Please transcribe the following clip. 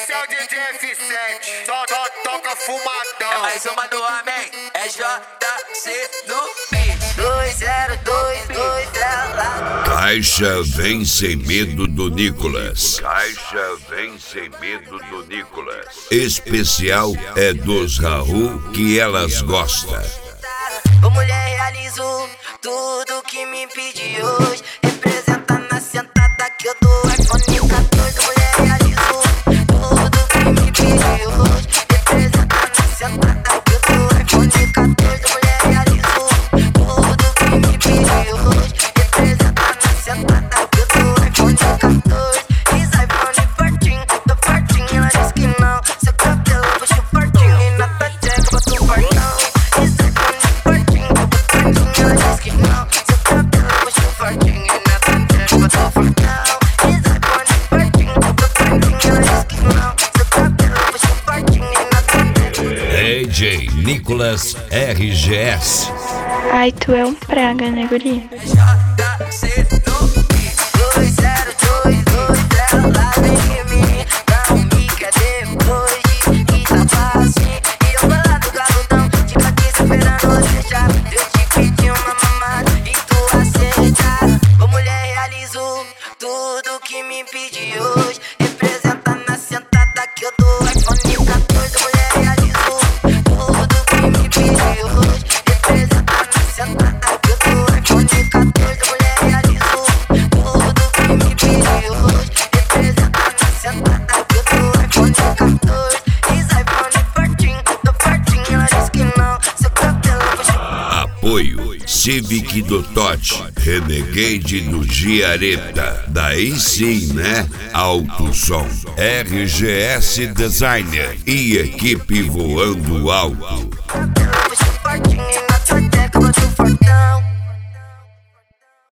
Esse é o DJ F7, só toca fumadão. É mais uma do homem, é JC no beat. 2022 ela. Caixa vem sem medo do Nicolas. Caixa vem sem medo do Nicolas. Especial é dos Raul que elas gostam. Ô mulher, realizo tudo que me pedi hoje. Representa na sentada que eu dou iPhone 14. Mulher, realizo tudo que me pedi hoje. Representa na sentada que eu dou iPhone 14. Mulher, realizo tudo que me pedi hoje. Representa na sentada que eu dou iPhone 14. Diz iPhone fortinho, tô fortinho. Ela diz que não, seu cabelo puxo fortinho. E na tua tcheca boto fortão. Diz iPhone fortinho, tô fortinho. Ela diz que não, seu cabelo puxo fortinho. E na tua tcheca boto fortão. Diz iPhone fortinho, tô fortinho. Ela diz que não, seu cabelo puxo fortinho. E na tua tcheca DJ Nicolas RGS. Ai, tu é um praga, né, guri? JC no beat. 2022 ela vem em mim. Não me quer depois de que tá fácil. E eu vou lá do garotão, fica aqui esperando você já. Eu te pedi uma mamada e tu aceita. Ô mulher, realizo tudo que me pedi hoje. Representa na sentada que eu dou iPhone 14. Mulher, realizo tudo que me pedi hoje. Representa na sentada que eu dou iPhone 14. Mulher, realizo tudo que me pedi hoje. Representa na sentada que eu dou iPhone 14. Diz iPhone fortinho, tô fortinho. Ela diz que não, seu cabelo puxa. Apoio Civic do Tote, Renegade do Giareta. Daí sim, né? Alto Som, RGS Designer e equipe voando alto. Cabelo puxa fortinho e na tua teca